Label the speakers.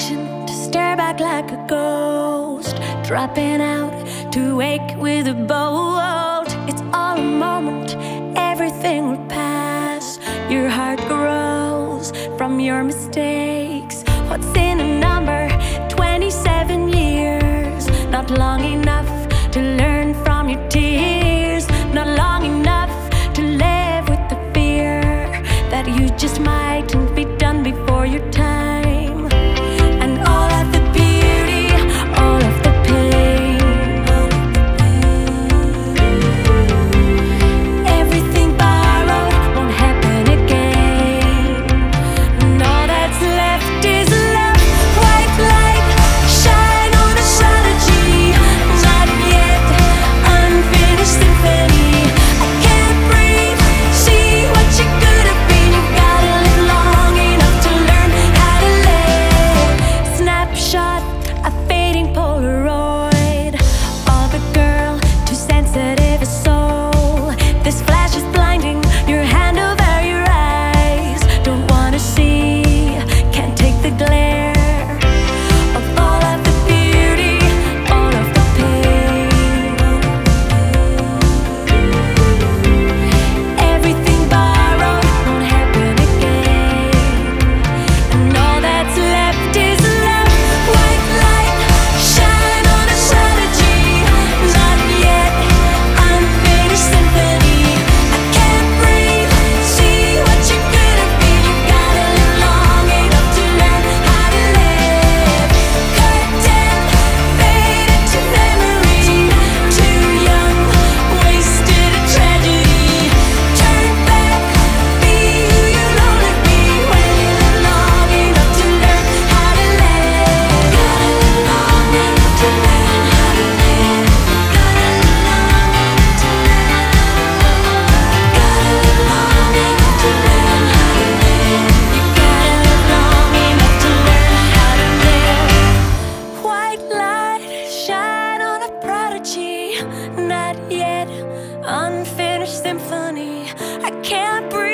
Speaker 1: reflection to stare back like a ghost, dropping out to wake with a bolt. It's all a moment, everything will pass. Your heart grows from your mistakes. What's in a number? 27 years, not long enough to learn from your tears, not long enough to live with the fear that you just mightn't be done before your time. And all of the beauty, all of the pain, everything borrowed won't happen again. And all that's left is love. White light, shine on a strategy, not yet unfinished symphony. I can't breathe, see what you could have been. You gotta live long enough to learn how to live. Snapshot, a fading Polaroid of a girl too sensitive a soul. This flash is blinding, your hand over your eyes. Don't wanna see, can't take the glare of all of the beauty, all of the pain. Everything borrowed won't happen again. And all that's left is love. White light, shine on a strategy, not yet unfinished symphony. I can't breathe, see what you could have been. You gotta live long enough to learn how to live. Curtain, faded to memory. Too young, wasted a tragedy. Turn back, be who you'll only be when you live long enough to learn how to live. Gotta live long enough to learn how to live. Gotta live long enough to learn how to live. Gotta live long enough to learn how to live. You gotta live long enough to learn how to live. White light, shine on a prodigy, not yet unfinished symphony. I can't breathe.